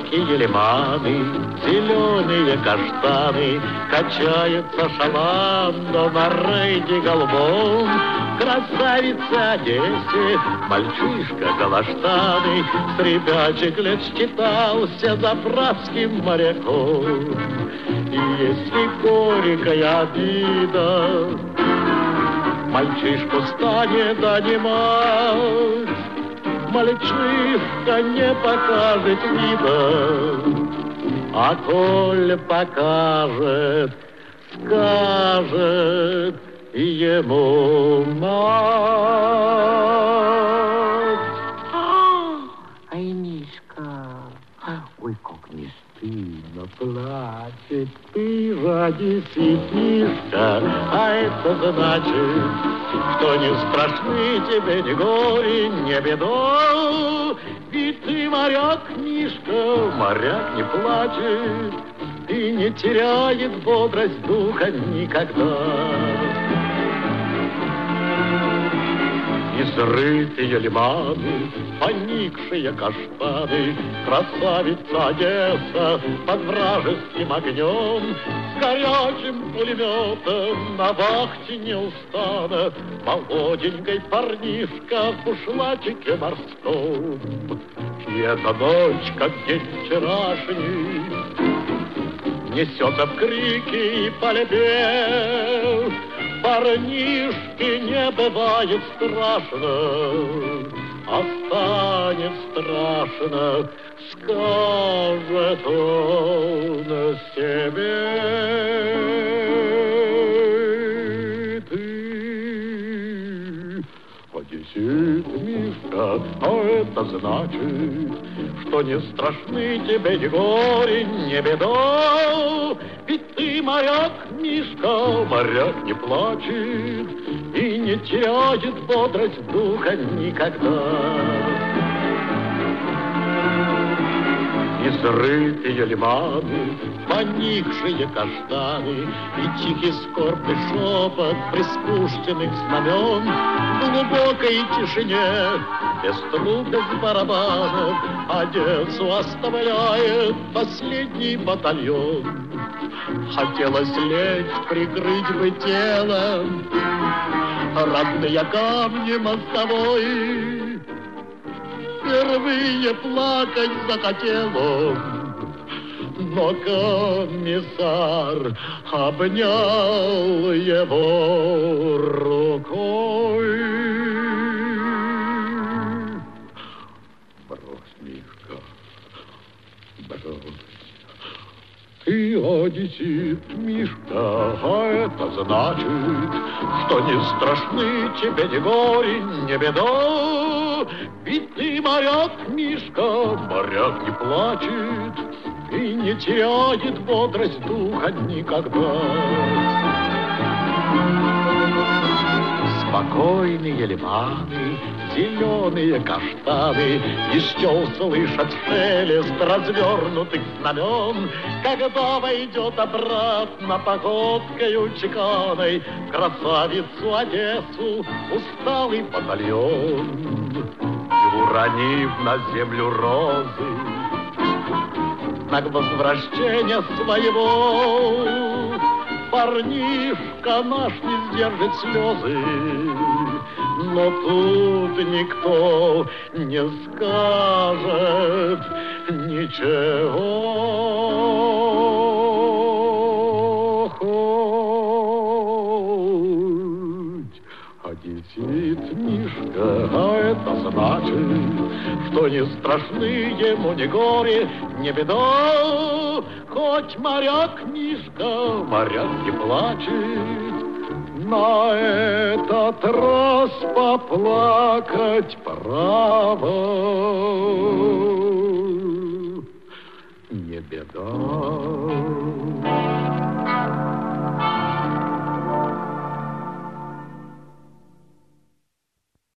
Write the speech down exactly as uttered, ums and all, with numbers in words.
высокие лиманы, зеленые каштаны, качается шаланда на рейде голубом. Красавица Одессе, мальчишка галаштаны, с ребячек лет считался заправским моряком. И если горькая обида мальчишку станет донимать, мальчишка не покажет вида, а коль покажет, скажет ему мать. Ай, Мишка, ой, как не стыдно плачет, ты ради сидишка, а это значит, что не страшны тебе ни горе, ни беда. Ведь ты моряк, Мишка, моряк не плачет и не теряет бодрость духа никогда. Изрытые лиманы, поникшие каштаны, красавица Одесса под вражеским огнем, с горячим пулеметом на вахте неустанно, молоденькой парнишка в бушлатике морском. И эта ночь, как день вчерашний, несется в крики и пальбе. Парнишке не бывает страшно, а станет страшно, скажет он себе. Ты одессит, Мишка, а это значит, что не страшны тебе ни горе, ни беда. Ведь ты моряк, Мишка, моряк не плачет и не теряет бодрость духа никогда. Изрытые лиманы, поникшие каштаны и тихий скорбный шепот приспущенных знамен в глубокой тишине, без труб, без барабанов, Одессу оставляет последний батальон. Хотелось лечь, прикрыть бы тело родные камни мостовой. Впервые плакать захотел он, но комиссар обнял его рукой. Брось, Мишка, брось. Ты одессит, Мишка, а это значит, что не страшны тебе ни горе, ни беда. Ведь ты моряк, Мишка, моряк не плачет и не теряет бодрость духа никогда. Спокойные лиманы, зеленые каштаны, еще слышат шелест развернутых знамен, когда войдет обратно погодкою чеканой красавицу Одессу усталый батальон. И уронив на землю розы, знак возвращения своего, парнишка наш не сдержит слезы, но тут никто не скажет ничего. Хоть одессит, Мишка, а это значит, что не страшны ему ни горе, ни беда. Хоть моряк, Мишка, моряк не плачет, на этот раз поплакать право не беда.